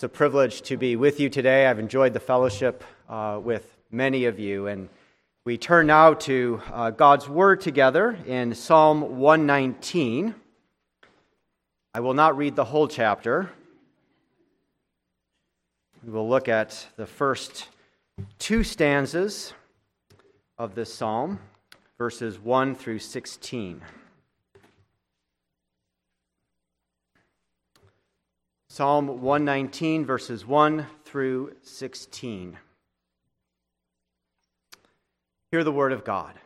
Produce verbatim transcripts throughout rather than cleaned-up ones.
It's a privilege to be with you today. I've enjoyed the fellowship uh, with many of you. And we turn now to uh, God's Word together in Psalm one nineteen. I will not read the whole chapter. We will look at the first two stanzas of this psalm, verses one through sixteen. Psalm one nineteen, verses one through sixteen. Hear the word of God.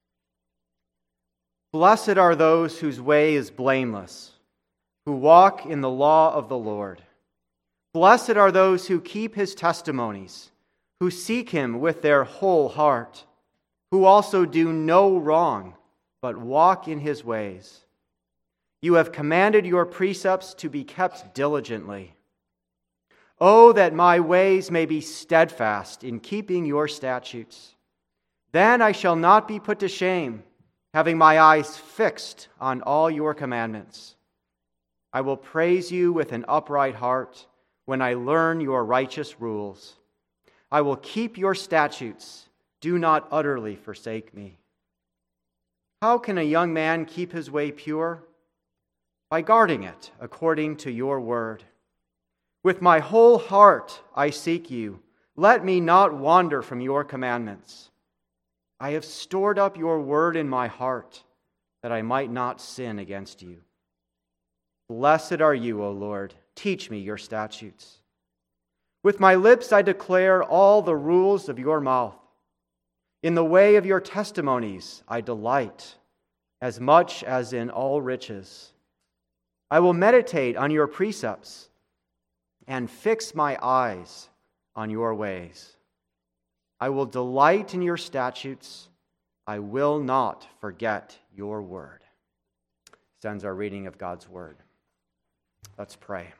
Blessed are those whose way is blameless, who walk in the law of the Lord. Blessed are those who keep his testimonies, who seek him with their whole heart, who also do no wrong, but walk in his ways. You have commanded your precepts to be kept diligently. Oh, that my ways may be steadfast in keeping your statutes. Then I shall not be put to shame, having my eyes fixed on all your commandments. I will praise you with an upright heart when I learn your righteous rules. I will keep your statutes. Do not utterly forsake me. How can a young man keep his way pure? By guarding it according to your word. With my whole heart I seek you. Let me not wander from your commandments. I have stored up your word in my heart, that I might not sin against you. Blessed are you, O Lord. Teach me your statutes. With my lips I declare all the rules of your mouth. In the way of your testimonies I delight, as much as in all riches. I will meditate on your precepts and fix my eyes on your ways. I will delight in your statutes. I will not forget your word. This ends our reading of God's word. Let's pray.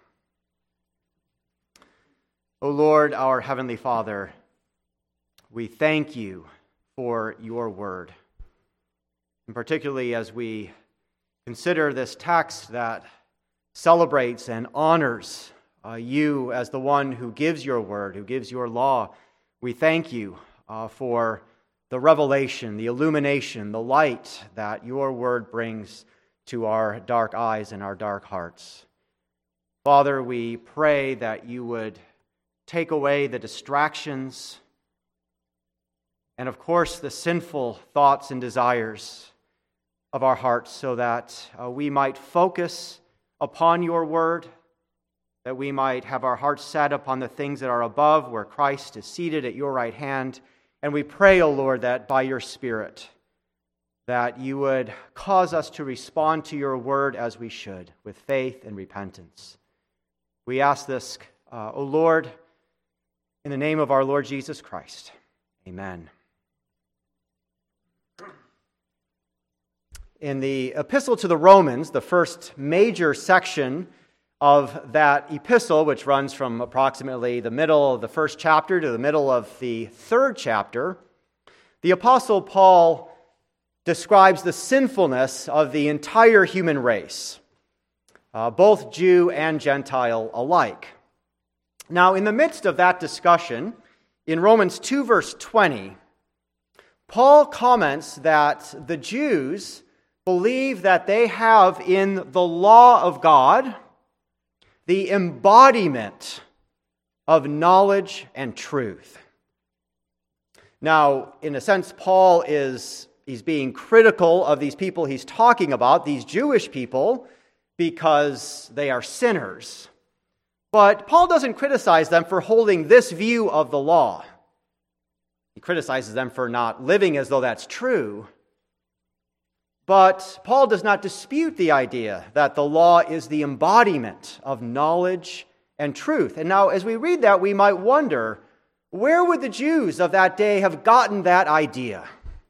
O Lord, our Heavenly Father, we thank you for your word. And particularly as we consider this text that celebrates and honors uh, you as the one who gives your word, who gives your law. We thank you uh, for the revelation, the illumination, the light that your word brings to our dark eyes and our dark hearts. Father, we pray that you would take away the distractions and, of course, the sinful thoughts and desires of our hearts so that uh, we might focus upon your word, that we might have our hearts set upon the things that are above, where Christ is seated at your right hand. And we pray, O Lord, that by your Spirit, that you would cause us to respond to your word as we should, with faith and repentance. We ask this, uh, O Lord, in the name of our Lord Jesus Christ. Amen. In the Epistle to the Romans, the first major section of that epistle, which runs from approximately the middle of the first chapter to the middle of the third chapter, the Apostle Paul describes the sinfulness of the entire human race, uh, both Jew and Gentile alike. Now, in the midst of that discussion, in Romans two, verse twenty, Paul comments that the Jews believe that they have in the law of God the embodiment of knowledge and truth. Now, in a sense, Paul is he's being critical of these people he's talking about, these Jewish people, because they are sinners. But Paul doesn't criticize them for holding this view of the law. He criticizes them for not living as though that's true. But Paul does not dispute the idea that the law is the embodiment of knowledge and truth. And now, as we read that, we might wonder, where would the Jews of that day have gotten that idea?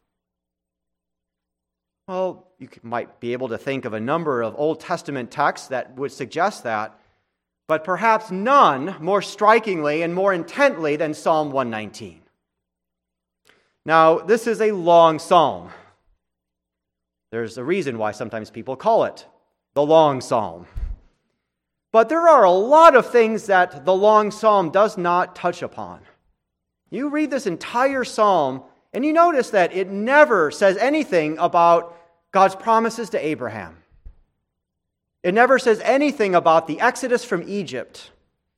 Well, you might be able to think of a number of Old Testament texts that would suggest that, but perhaps none more strikingly and more intently than Psalm one nineteen. Now, this is a long psalm. There's a reason why sometimes people call it the long psalm. But there are a lot of things that the long psalm does not touch upon. You read this entire psalm, and you notice that it never says anything about God's promises to Abraham. It never says anything about the exodus from Egypt.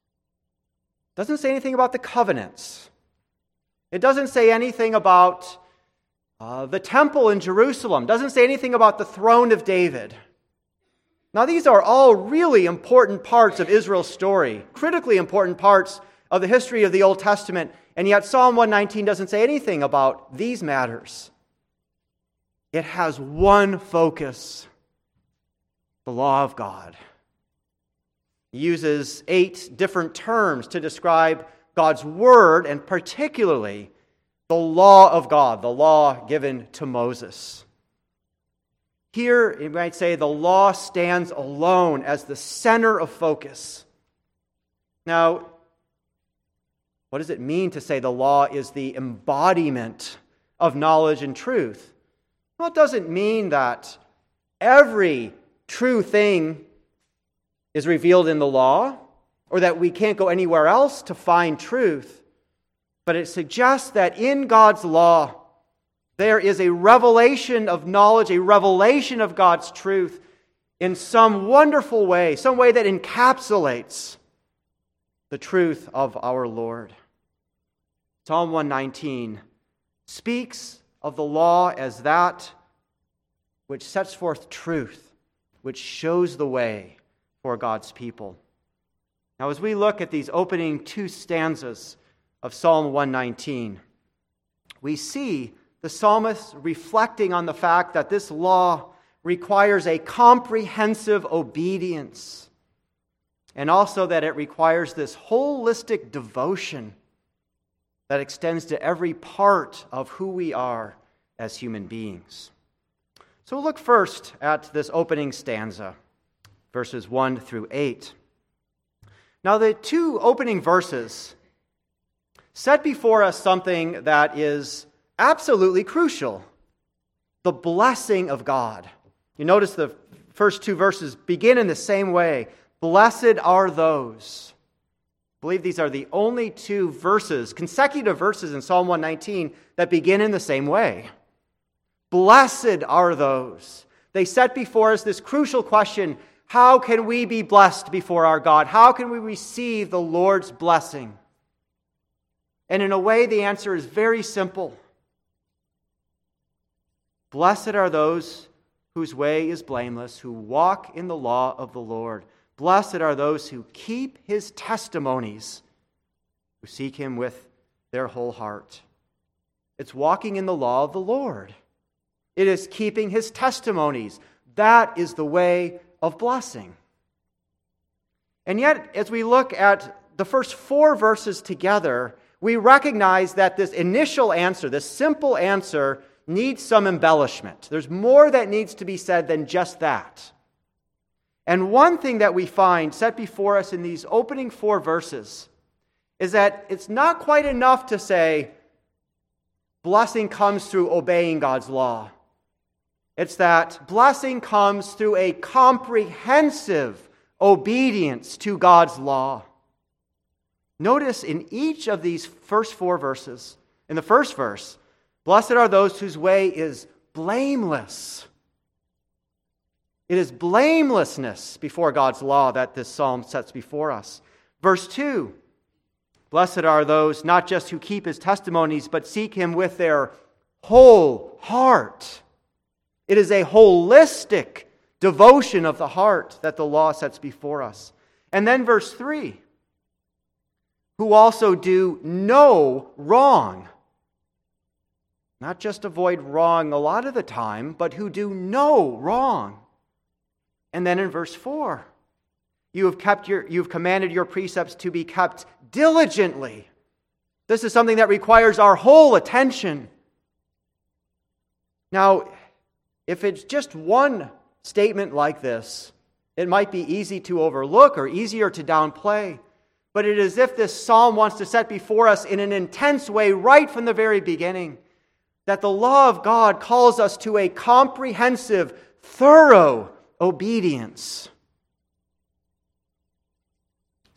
It doesn't say anything about the covenants. It doesn't say anything about uh, the temple in Jerusalem. It doesn't say anything about the throne of David. Now, these are all really important parts of Israel's story, critically important parts of the history of the Old Testament, and yet Psalm one nineteen doesn't say anything about these matters. It has one focus: the law of God. He uses eight different terms to describe God's word, and particularly the law of God, the law given to Moses. Here, you might say, the law stands alone as the center of focus. Now, what does it mean to say the law is the embodiment of knowledge and truth? Well, it doesn't mean that every true thing is revealed in the law, or that we can't go anywhere else to find truth. But it suggests that in God's law, there is a revelation of knowledge, a revelation of God's truth in some wonderful way, some way that encapsulates the truth of our Lord. Psalm one nineteen speaks of the law as that which sets forth truth, which shows the way for God's people. Now, as we look at these opening two stanzas of Psalm one nineteen, we see the psalmist reflecting on the fact that this law requires a comprehensive obedience, and also that it requires this holistic devotion that extends to every part of who we are as human beings. So we'll look first at this opening stanza, verses one through eight. Now, the two opening verses set before us something that is absolutely crucial: the blessing of God. You notice the first two verses begin in the same way. Blessed are those. I believe these are the only two verses, consecutive verses in Psalm one nineteen that begin in the same way. Blessed are those. They set before us this crucial question: how can we be blessed before our God? How can we receive the Lord's blessing? And in a way, the answer is very simple. Blessed are those whose way is blameless, who walk in the law of the Lord. Blessed are those who keep his testimonies, who seek him with their whole heart. It's walking in the law of the Lord. It is keeping his testimonies. That is the way of blessing. And yet, as we look at the first four verses together, we recognize that this initial answer, this simple answer, needs some embellishment. There's more that needs to be said than just that. And one thing that we find set before us in these opening four verses is that it's not quite enough to say blessing comes through obeying God's law. It's that blessing comes through a comprehensive obedience to God's law. Notice in each of these first four verses, in the first verse, blessed are those whose way is blameless. It is blamelessness before God's law that this psalm sets before us. Verse two, blessed are those not just who keep his testimonies, but seek him with their whole heart. It is a holistic devotion of the heart that the law sets before us. And then verse three, who also do no wrong. Not just avoid wrong a lot of the time, but who do no wrong. And then in verse four, you have kept your, you've commanded your precepts to be kept diligently. This is something that requires our whole attention. Now, if it's just one statement like this, it might be easy to overlook or easier to downplay. But it is as if this psalm wants to set before us in an intense way right from the very beginning that the law of God calls us to a comprehensive, thorough obedience.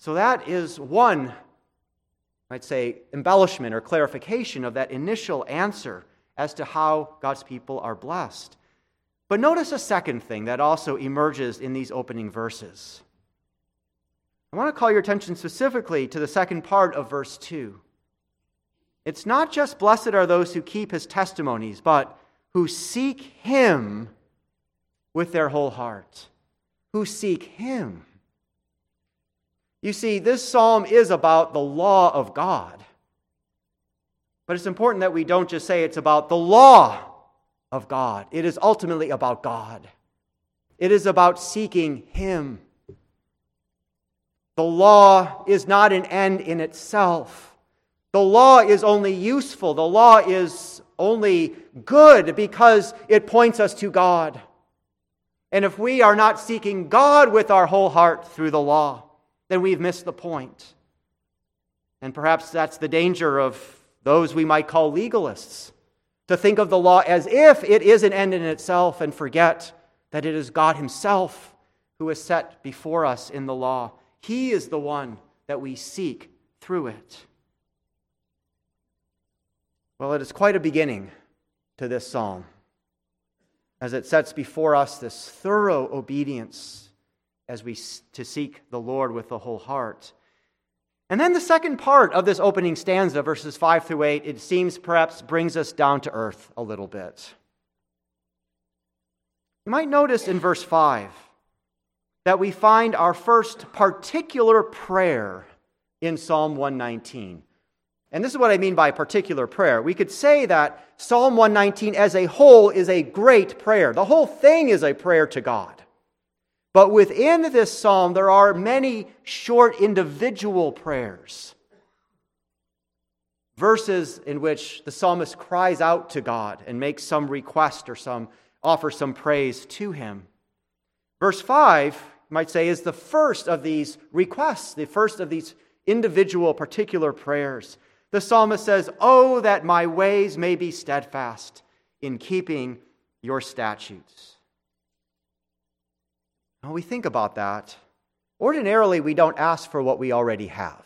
So that is one, I'd say, embellishment or clarification of that initial answer as to how God's people are blessed. But notice a second thing that also emerges in these opening verses. I want to call your attention specifically to the second part of verse two. It's not just blessed are those who keep his testimonies, but who seek him with their whole heart. Who seek him. You see, this psalm is about the law of God. But it's important that we don't just say it's about the law of God. It is ultimately about God. It is about seeking him. The law is not an end in itself. The law is only useful. The law is only good because it points us to God. And if we are not seeking God with our whole heart through the law, then we've missed the point. And perhaps that's the danger of those we might call legalists, to think of the law as if it is an end in itself and forget that it is God himself who is set before us in the law. He is the one that we seek through it. Well, it is quite a beginning to this psalm, as it sets before us this thorough obedience as we to seek the Lord with the whole heart. And then the second part of this opening stanza, verses five through eight, it seems perhaps brings us down to earth a little bit. You might notice in verse five that we find our first particular prayer in Psalm one nineteen. And this is what I mean by particular prayer. We could say that Psalm one nineteen as a whole is a great prayer. The whole thing is a prayer to God. But within this psalm, there are many short individual prayers. Verses in which the psalmist cries out to God and makes some request or some offers some praise to him. Verse five, you might say, is the first of these requests, the first of these individual particular prayers. The psalmist says, "Oh, that my ways may be steadfast in keeping your statutes." When we think about that, ordinarily we don't ask for what we already have.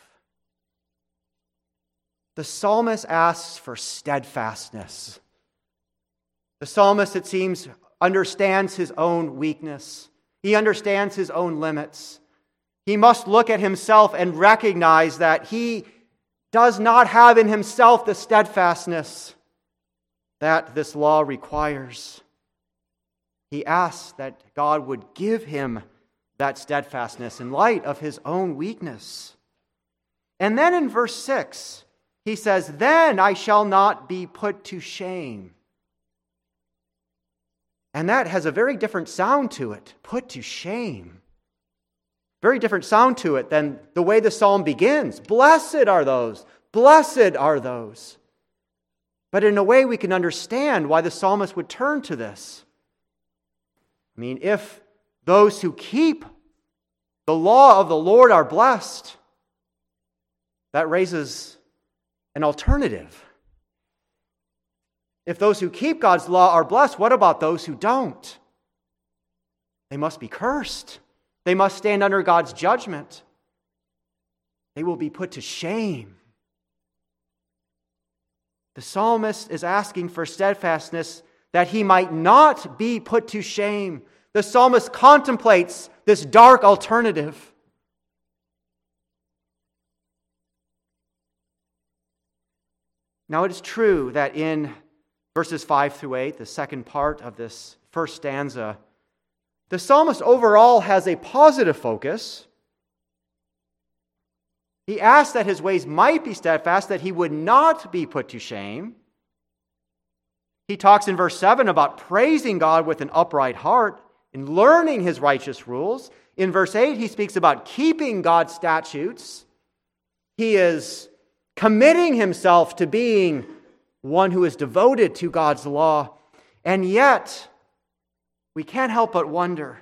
The psalmist asks for steadfastness. The psalmist, it seems, understands his own weakness. He understands his own limits. He must look at himself and recognize that he does not have in himself the steadfastness that this law requires. He asks that God would give him that steadfastness in light of his own weakness. And then in verse six, he says, "Then I shall not be put to shame." And that has a very different sound to it, put to shame. Very different sound to it than the way the psalm begins. Blessed are those, blessed are those. But in a way we can understand why the psalmist would turn to this. I mean, if those who keep the law of the Lord are blessed, that raises an alternative. If those who keep God's law are blessed, what about those who don't? They must be cursed. They must stand under God's judgment. They will be put to shame. The psalmist is asking for steadfastness that he might not be put to shame. The psalmist contemplates this dark alternative. Now it is true that in verses five through eight, the second part of this first stanza, the psalmist overall has a positive focus. He asks that his ways might be steadfast, that he would not be put to shame. He talks in verse seven about praising God with an upright heart and learning his righteous rules. In verse eight, he speaks about keeping God's statutes. He is committing himself to being one who is devoted to God's law. And yet, we can't help but wonder,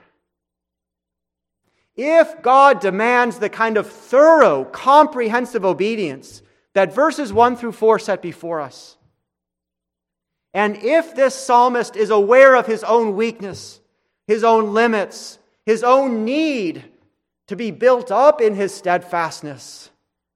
if God demands the kind of thorough, comprehensive obedience that verses one through four set before us, and if this psalmist is aware of his own weakness, his own limits, his own need to be built up in his steadfastness.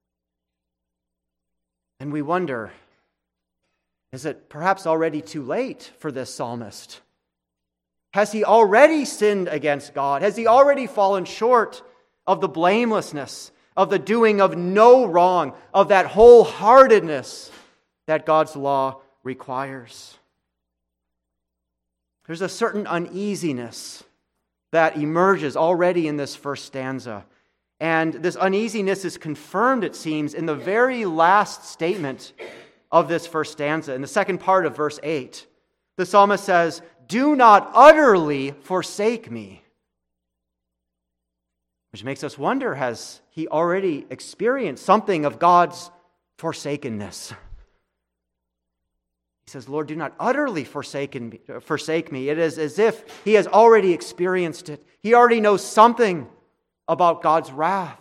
And we wonder, is it perhaps already too late for this psalmist? Has he already sinned against God? Has he already fallen short of the blamelessness, of the doing of no wrong, of that wholeheartedness that God's law requires? There's a certain uneasiness that emerges already in this first stanza. And this uneasiness is confirmed, it seems, in the very last statement of this first stanza, in the second part of verse eight. The psalmist says, "Do not utterly forsake me." Which makes us wonder, has he already experienced something of God's forsakenness? He says, "Lord, do not utterly forsaken me, forsake me." It is as if he has already experienced it. He already knows something about God's wrath.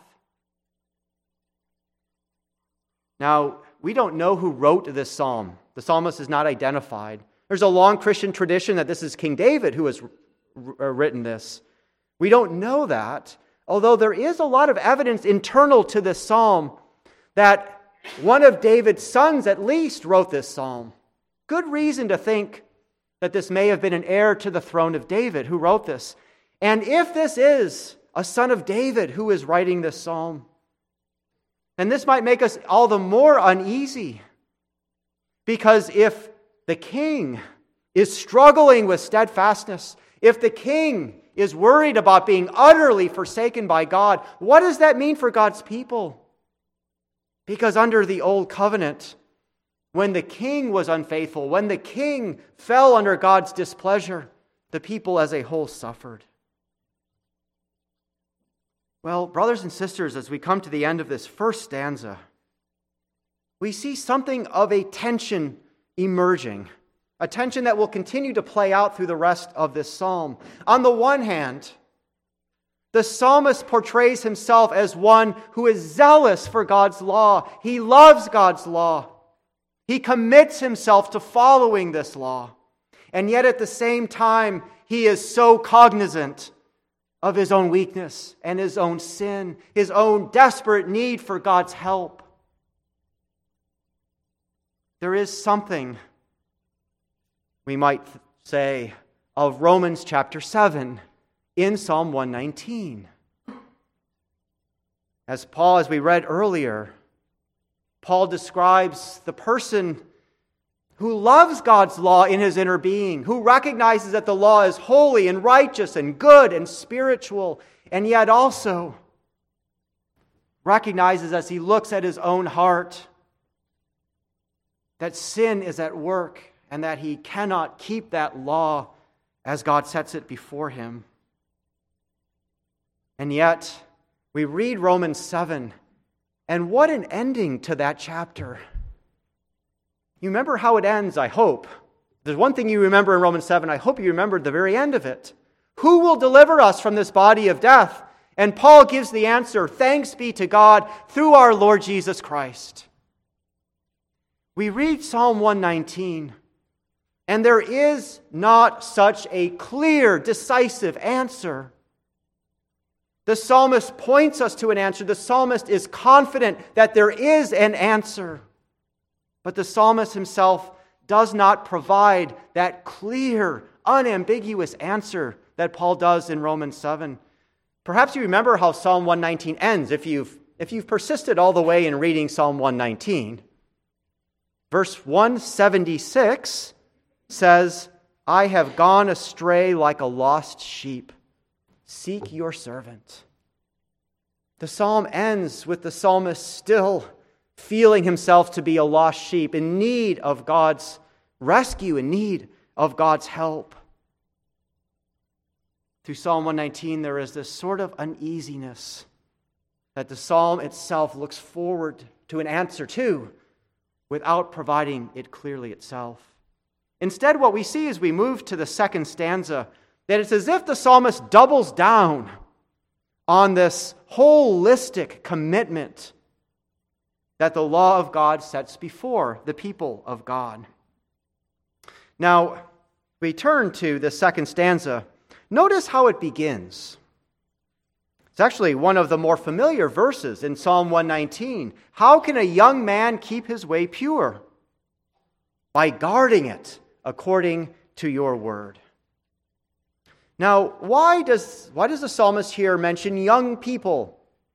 Now, we don't know who wrote this psalm. The psalmist is not identified. There's a long Christian tradition that this is King David who has written this. We don't know that, although there is a lot of evidence internal to this psalm that one of David's sons at least wrote this psalm. Good reason to think that this may have been an heir to the throne of David who wrote this. And if this is a son of David who is writing this psalm, and this might make us all the more uneasy, because if the king is struggling with steadfastness, if the king is worried about being utterly forsaken by God, what does that mean for God's people? Because under the old covenant, when the king was unfaithful, when the king fell under God's displeasure, the people as a whole suffered. Well, brothers and sisters, as we come to the end of this first stanza, we see something of a tension emerging, a tension that will continue to play out through the rest of this psalm. On the one hand, the psalmist portrays himself as one who is zealous for God's law. He loves God's law. He commits himself to following this law. And yet at the same time, he is so cognizant of his own weakness and his own sin, his own desperate need for God's help. There is something, we might say, of Romans chapter seven in Psalm one nineteen. As Paul, as we read earlier, Paul describes the person who loves God's law in his inner being, who recognizes that the law is holy and righteous and good and spiritual, and yet also recognizes as he looks at his own heart that sin is at work and that he cannot keep that law as God sets it before him. And yet, we read Romans seven, and what an ending to that chapter. You remember how it ends, I hope. There's one thing you remember in Romans seven, I hope you remembered the very end of it. Who will deliver us from this body of death? And Paul gives the answer, thanks be to God through our Lord Jesus Christ. We read Psalm one nineteen, and there is not such a clear, decisive answer. The psalmist points us to an answer. The psalmist is confident that there is an answer. But the psalmist himself does not provide that clear, unambiguous answer that Paul does in Romans seven. Perhaps you remember how Psalm one nineteen ends if you've, if you've persisted all the way in reading Psalm one nineteen. Verse one seventy-six says, "I have gone astray like a lost sheep. Seek your servant." The psalm ends with the psalmist still feeling himself to be a lost sheep, in need of God's rescue, in need of God's help. Through Psalm one nineteen, there is this sort of uneasiness that the psalm itself looks forward to an answer to, without providing it clearly itself. Instead, what we see as we move to the second stanza, that it's as if the psalmist doubles down on this holistic commitment that the law of God sets before the people of God. Now, we turn to the second stanza. Notice how it begins. It's actually one of the more familiar verses in Psalm one nineteen. How can a young man keep his way pure? By guarding it according to your word. Now, why does, why does the psalmist here mention young people?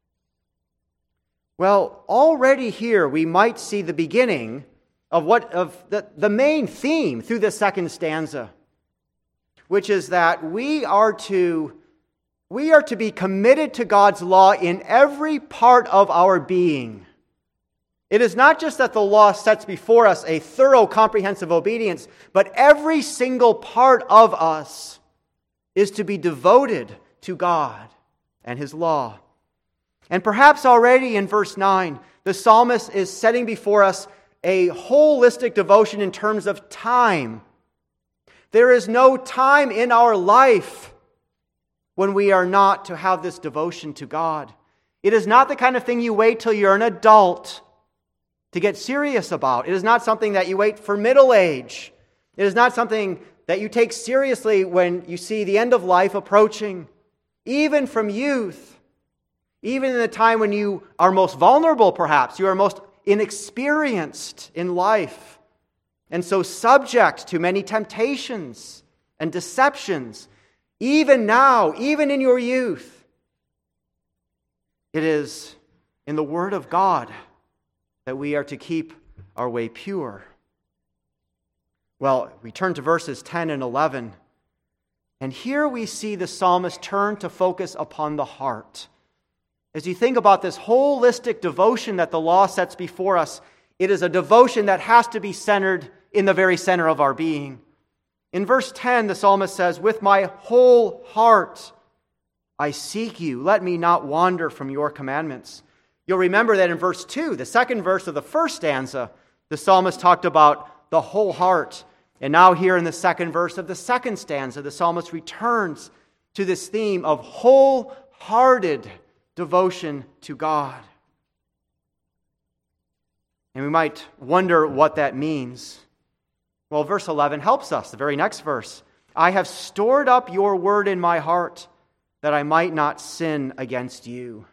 Well, already here we might see the beginning of what of the, the main theme through the second stanza, which is that we are to we are to be committed to God's law in every part of our being. It is not just that the law sets before us a thorough, comprehensive obedience, but every single part of us is to be devoted to God and His law. And perhaps already in verse nine, the psalmist is setting before us a holistic devotion in terms of time. There is no time in our life when we are not to have this devotion to God. It is not the kind of thing you wait till you're an adult to get serious about. It is not something that you wait for middle age. It is not something that you take seriously when you see the end of life approaching. Even from youth, even in the time when you are most vulnerable perhaps, you are most inexperienced in life, and so subject to many temptations and deceptions. Even now, even in your youth, it is in the Word of God that we are to keep our way pure. Well, we turn to verses ten and eleven, and here we see the psalmist turn to focus upon the heart. As you think about this holistic devotion that the law sets before us, it is a devotion that has to be centered in the very center of our being. In verse ten, the psalmist says, "With my whole heart I seek you. Let me not wander from your commandments." You'll remember that in verse two, the second verse of the first stanza, the psalmist talked about the whole heart. And now here in the second verse of the second stanza, the psalmist returns to this theme of wholehearted devotion to God. And we might wonder what that means. Well, verse eleven helps us, the very next verse. "I have stored up your word in my heart, that I might not sin against you."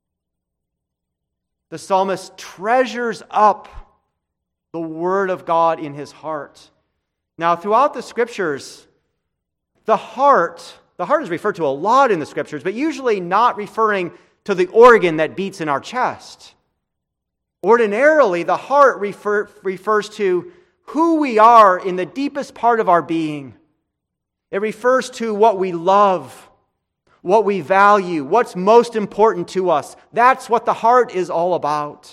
The psalmist treasures up the word of God in his heart. Now, throughout the scriptures, the heart, the heart is referred to a lot in the scriptures, but usually not referring to the organ that beats in our chest. Ordinarily, the heart refer, refers to who we are in the deepest part of our being. It refers to what we love, what we value, what's most important to us. That's what the heart is all about.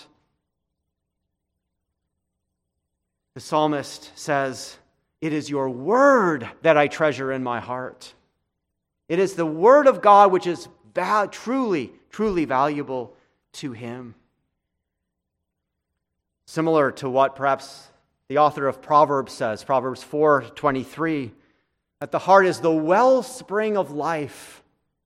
The psalmist says, "It is your word that I treasure in my heart." It is the word of God which is val- truly, truly valuable to him. Similar to what perhaps the author of Proverbs says, Proverbs four twenty-three, that the heart is the wellspring of life.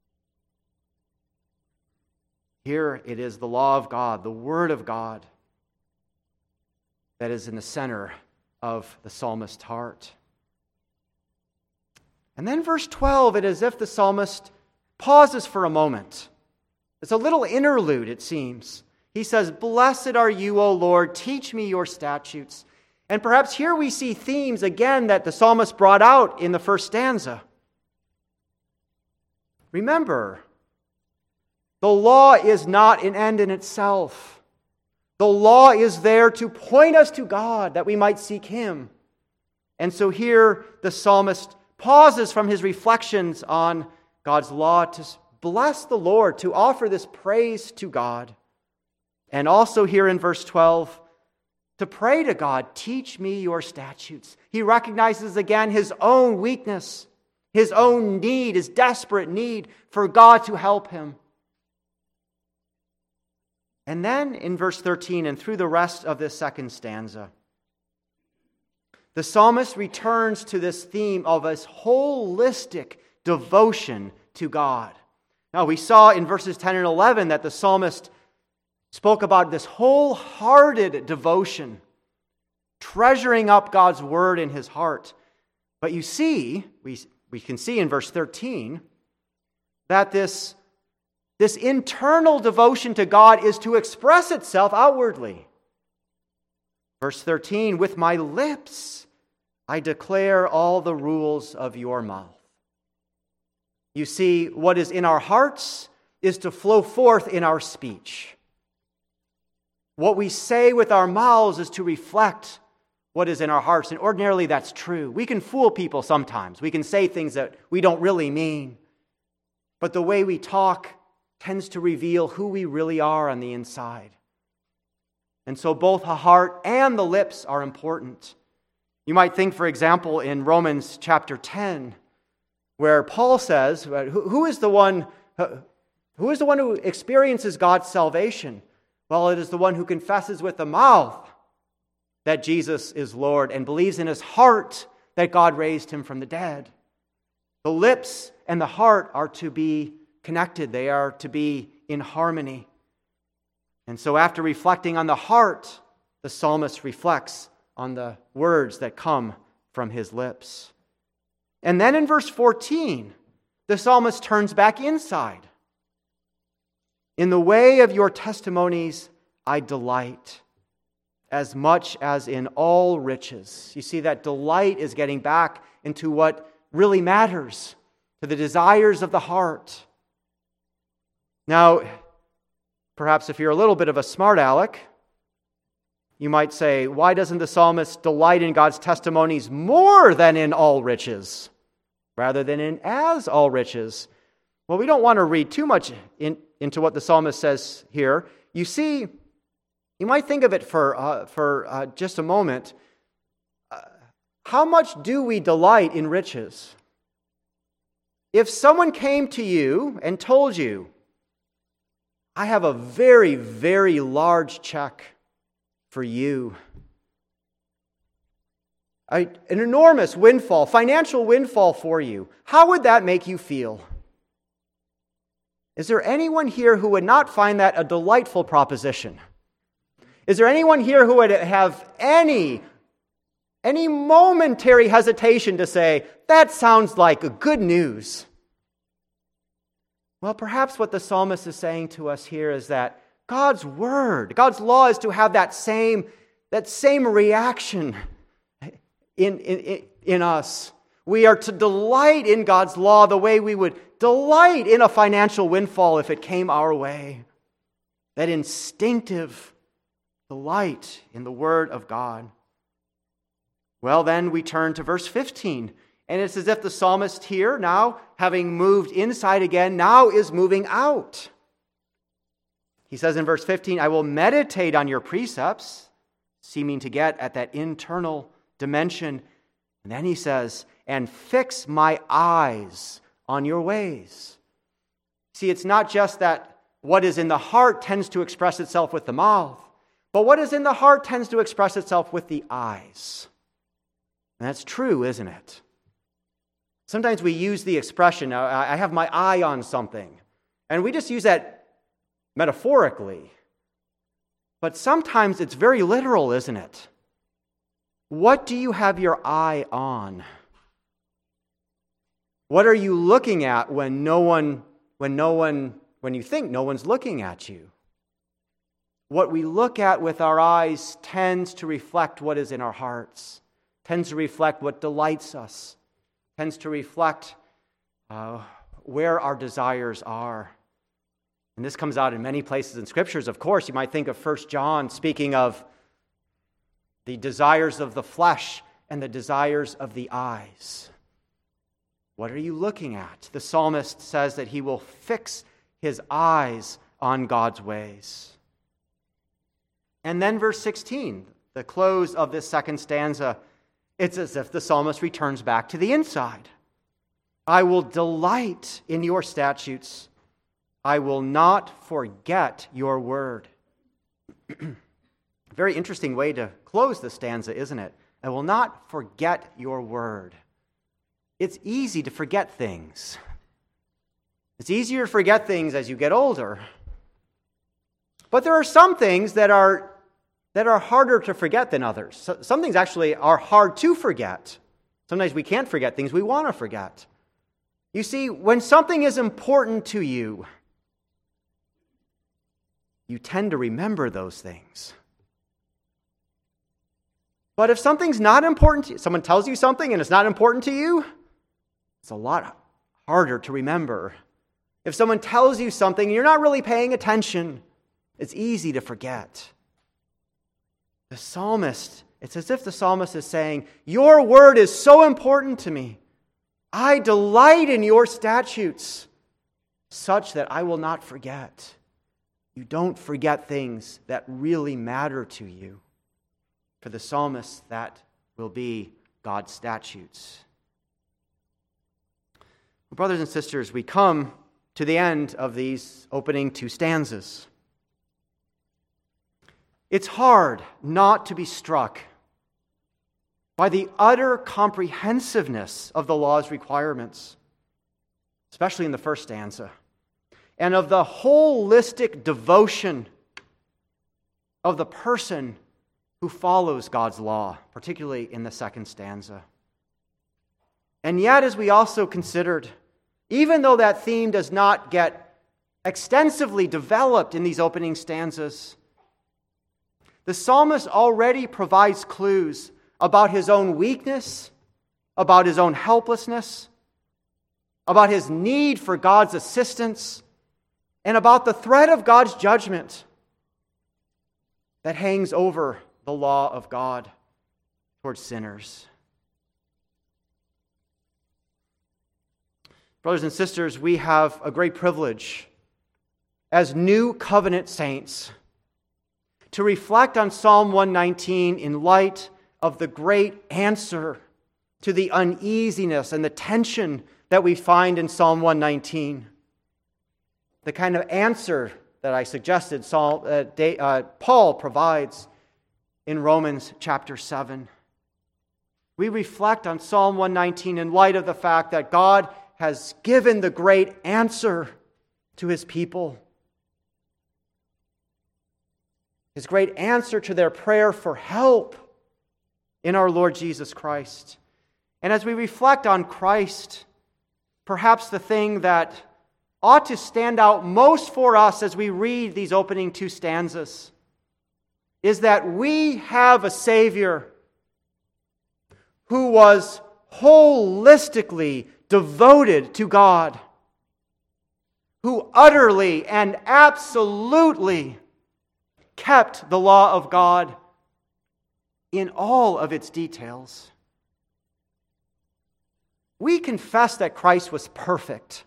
Here it is the law of God, the word of God, that is in the center of the psalmist's heart. And then verse twelve, it is as if the psalmist pauses for a moment. It's a little interlude, it seems. He says, "Blessed are you, O Lord, teach me your statutes." And perhaps here we see themes again that the psalmist brought out in the first stanza. Remember, the law is not an end in itself. The law is there to point us to God, that we might seek Him. And so here the psalmist pauses from his reflections on God's law to bless the Lord, to offer this praise to God. And also here in verse twelve, to pray to God, "Teach me your statutes." He recognizes again his own weakness, his own need, his desperate need for God to help him. And then in verse thirteen and through the rest of this second stanza, the psalmist returns to this theme of a holistic devotion to God. Now, we saw in verses ten and eleven that the psalmist spoke about this wholehearted devotion, treasuring up God's word in his heart. But you see, we, we can see in verse thirteen, that this This internal devotion to God is to express itself outwardly. Verse thirteen, with my lips I declare all the rules of your mouth. You see, what is in our hearts is to flow forth in our speech. What we say with our mouths is to reflect what is in our hearts. And ordinarily that's true. We can fool people sometimes. We can say things that we don't really mean. But the way we talk tends to reveal who we really are on the inside. And so both the heart and the lips are important. You might think, for example, in Romans chapter ten, where Paul says, who is the one, who is the one who experiences God's salvation? Well, it is the one who confesses with the mouth that Jesus is Lord and believes in his heart that God raised him from the dead. The lips and the heart are to be connected. They are to be in harmony. And so after reflecting on the heart, the psalmist reflects on the words that come from his lips. And then in verse fourteen, the psalmist turns back inside. In the way of your testimonies I delight, as much as in all riches. You see, that delight is getting back into what really matters, to the desires of the heart. Now, perhaps if you're a little bit of a smart aleck, you might say, why doesn't the psalmist delight in God's testimonies more than in all riches, rather than in as all riches? Well, we don't want to read too much in, into what the psalmist says here. You see, you might think of it for, uh, for uh, just a moment. Uh, how much do we delight in riches? If someone came to you and told you, I have a very, very large check for you. I, an enormous windfall, financial windfall for you. How would that make you feel? Is there anyone here who would not find that a delightful proposition? Is there anyone here who would have any, any momentary hesitation to say, that sounds like a good news? Well, perhaps what the psalmist is saying to us here is that God's word, God's law is to have that same, that same reaction in, in, in us. We are to delight in God's law the way we would delight in a financial windfall if it came our way. That instinctive delight in the word of God. Well, then we turn to verse fifteen. And it's as if the psalmist here, now having moved inside again, now is moving out. He says in verse fifteen, I will meditate on your precepts, seeming to get at that internal dimension. And then he says, and fix my eyes on your ways. See, it's not just that what is in the heart tends to express itself with the mouth, but what is in the heart tends to express itself with the eyes. And that's true, isn't it? Sometimes we use the expression, I have my eye on something, and we just use that metaphorically. But sometimes it's very literal, isn't it? What do you have your eye on? What are you looking at when no one, when no one, when you think no one's looking at you? What we look at with our eyes tends to reflect what is in our hearts, tends to reflect what delights us, tends to reflect uh, where our desires are. And this comes out in many places in Scriptures. Of course, you might think of First John speaking of the desires of the flesh and the desires of the eyes. What are you looking at? The psalmist says that he will fix his eyes on God's ways. And then verse sixteen, the close of this second stanza, it's as if the psalmist returns back to the inside. I will delight in your statutes. I will not forget your word. Very interesting way to close the stanza, isn't it? I will not forget your word. It's easy to forget things. It's easier to forget things as you get older. But there are some things that are that are harder to forget than others. So, some things actually are hard to forget. Sometimes we can't forget things we want to forget. You see, when something is important to you, you tend to remember those things. But if something's not important to you, someone tells you something and it's not important to you, it's a lot harder to remember. If someone tells you something and you're not really paying attention, it's easy to forget. The psalmist, it's as if the psalmist is saying, your word is so important to me. I delight in your statutes, such that I will not forget. You don't forget things that really matter to you. For the psalmist, that will be God's statutes. Brothers and sisters, we come to the end of these opening two stanzas. It's hard not to be struck by the utter comprehensiveness of the law's requirements, especially in the first stanza, and of the holistic devotion of the person who follows God's law, particularly in the second stanza. And yet, as we also considered, even though that theme does not get extensively developed in these opening stanzas, the psalmist already provides clues about his own weakness, about his own helplessness, about his need for God's assistance, and about the threat of God's judgment that hangs over the law of God towards sinners. Brothers and sisters, we have a great privilege as new covenant saints to reflect on Psalm one nineteen in light of the great answer to the uneasiness and the tension that we find in Psalm one nineteen. The kind of answer that I suggested Saul, uh, De, uh, Paul provides in Romans chapter seven. We reflect on Psalm one nineteen in light of the fact that God has given the great answer to his people. His great answer to their prayer for help in our Lord Jesus Christ. And as we reflect on Christ, perhaps the thing that ought to stand out most for us as we read these opening two stanzas is that we have a Savior who was holistically devoted to God, who utterly and absolutely kept the law of God in all of its details. We confess that Christ was perfect.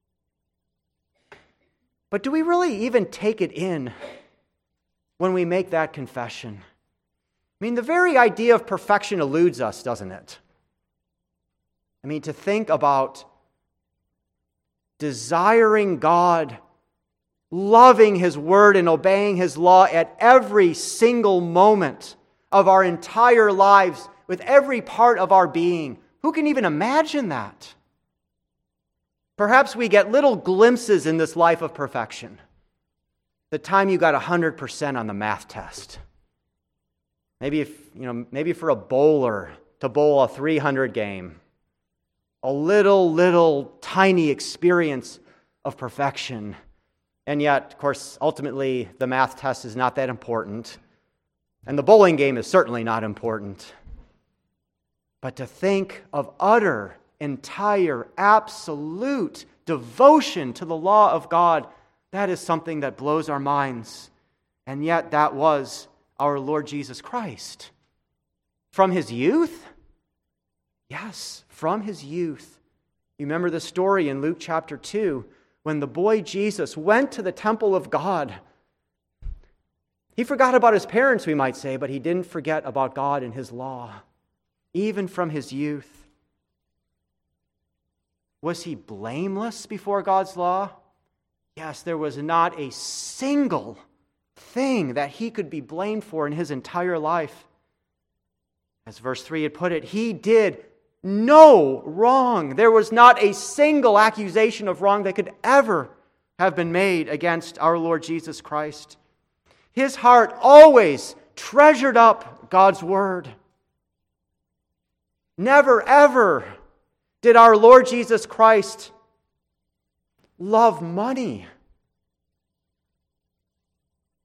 But do we really even take it in when we make that confession? I mean, the very idea of perfection eludes us, doesn't it? I mean, to think about desiring God, loving His Word and obeying His law at every single moment of our entire lives, with every part of our being. Who can even imagine that? Perhaps we get little glimpses in this life of perfection. The time you got one hundred percent on the math test. Maybe if, you know, maybe for a bowler to bowl a three hundred game. A little, little, tiny experience of perfection. And yet, of course, ultimately, the math test is not that important. And the bowling game is certainly not important. But to think of utter, entire, absolute devotion to the law of God, that is something that blows our minds. And yet, that was our Lord Jesus Christ. From His youth? Yes, from His youth. You remember the story in Luke chapter two, when the boy Jesus went to the temple of God. He forgot about his parents, we might say, but he didn't forget about God and His law, even from his youth. Was he blameless before God's law? Yes, there was not a single thing that he could be blamed for in his entire life. As verse three had put it, he did no wrong. There was not a single accusation of wrong that could ever have been made against our Lord Jesus Christ. His heart always treasured up God's word. Never, ever did our Lord Jesus Christ love money.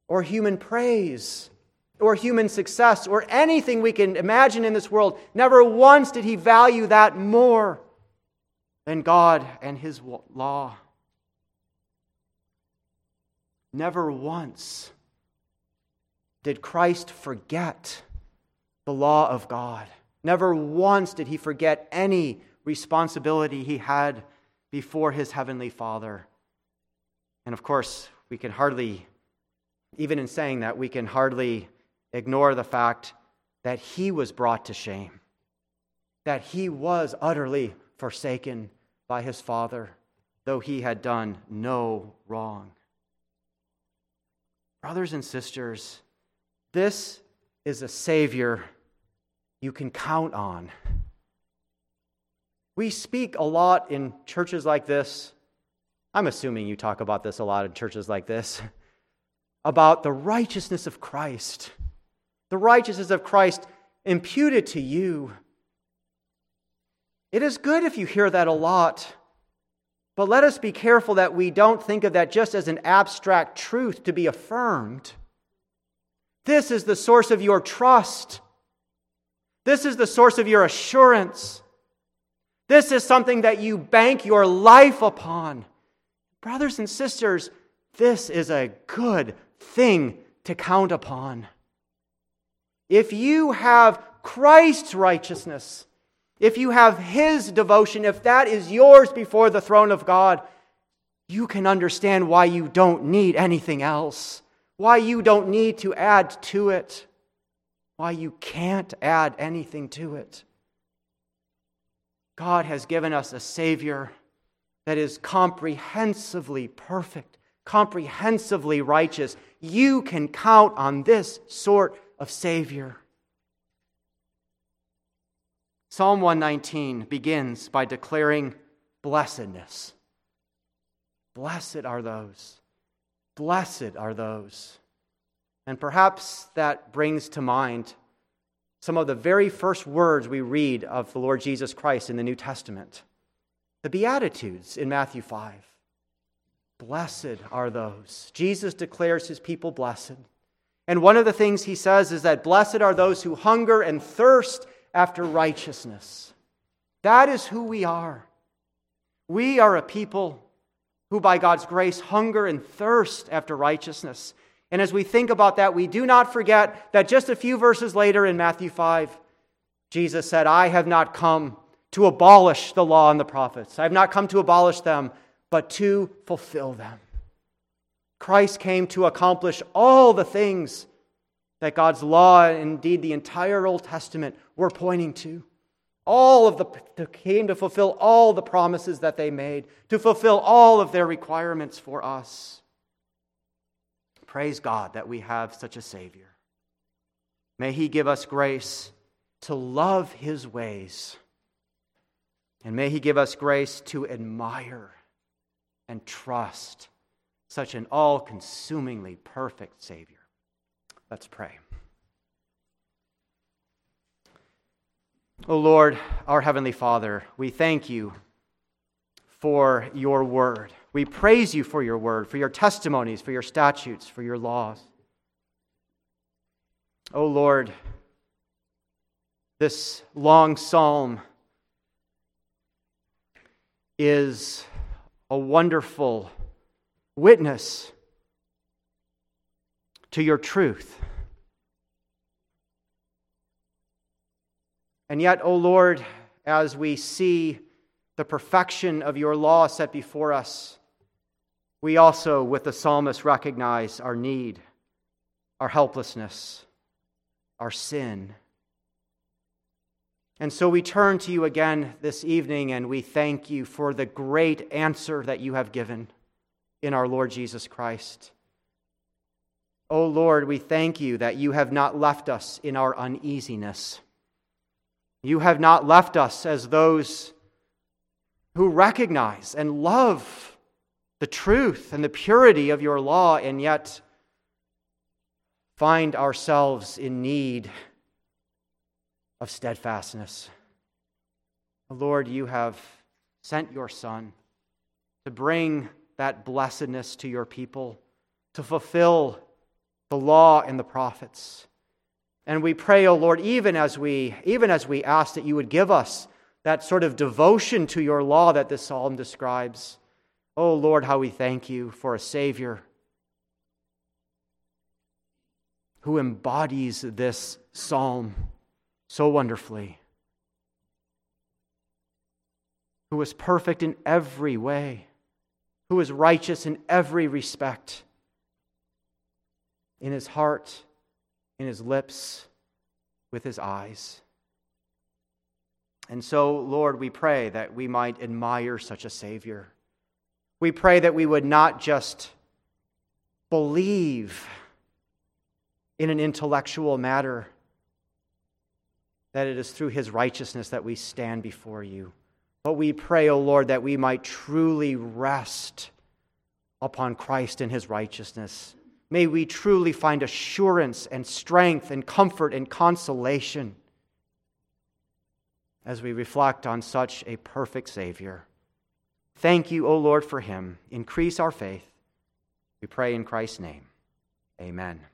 or human praise or human success or anything we can imagine in this world. Never once did he value that more than God and his law. Never once did Christ forget the law of God. Never once did he forget any responsibility he had before his heavenly Father. And of course, we can hardly, even in saying that, we can hardly ignore the fact that he was brought to shame, that he was utterly forsaken by his Father, though he had done no wrong. Brothers and sisters, this is a Savior you can count on. We speak a lot in churches like this. I'm assuming you talk about this a lot in churches like this, about the righteousness of Christ. The righteousness of Christ imputed to you. It is good if you hear that a lot, but let us be careful that we don't think of that just as an abstract truth to be affirmed. This is the source of your trust. This is the source of your assurance. This is something that you bank your life upon. Brothers and sisters, this is a good thing to count upon. If you have Christ's righteousness, if you have his devotion, if that is yours before the throne of God, you can understand why you don't need anything else, why you don't need to add to it, why you can't add anything to it. God has given us a Savior that is comprehensively perfect, comprehensively righteous. You can count on this sort of Savior. Psalm one nineteen begins by declaring blessedness. Blessed are those. Blessed are those. And perhaps that brings to mind some of the very first words we read of the Lord Jesus Christ in the New Testament. The Beatitudes in Matthew five. Blessed are those. Jesus declares his people blessed. And one of the things he says is that blessed are those who hunger and thirst after righteousness. That is who we are. We are a people who by God's grace hunger and thirst after righteousness. And as we think about that, we do not forget that just a few verses later in Matthew five, Jesus said, I have not come to abolish the law and the prophets. I have not come to abolish them, but to fulfill them. Christ came to accomplish all the things that God's law, and indeed the entire Old Testament, were pointing to. All of the came to fulfill all the promises that they made, to fulfill all of their requirements for us. Praise God that we have such a Savior. May he give us grace to love his ways. And may he give us grace to admire and trust such an all-consumingly perfect Savior. Let's pray. O Lord, our Heavenly Father, we thank you for your word. We praise you for your word, for your testimonies, for your statutes, for your laws. O Lord, this long psalm is a wonderful witness to your truth. And yet, O Lord, as we see the perfection of your law set before us, we also, with the psalmist, recognize our need, our helplessness, our sin. And so we turn to you again this evening and we thank you for the great answer that you have given in our Lord Jesus Christ. O Lord, we thank you that you have not left us in our uneasiness. You have not left us as those who recognize and love the truth and the purity of your law and yet find ourselves in need of steadfastness. Lord, you have sent your Son to bring that blessedness to your people, to fulfill the law and the prophets. And we pray, O Lord, even as we even as we ask that you would give us that sort of devotion to your law that this psalm describes. O Lord, how we thank you for a Savior who embodies this psalm so wonderfully, who is perfect in every way, who is righteous in every respect, in his heart, in his lips, with his eyes. And so, Lord, we pray that we might admire such a Savior. We pray that we would not just believe in an intellectual matter, that it is through his righteousness that we stand before you. But we pray, O Lord, that we might truly rest upon Christ and his righteousness. May we truly find assurance and strength and comfort and consolation as we reflect on such a perfect Savior. Thank you, O Lord, for him. Increase our faith. We pray in Christ's name. Amen.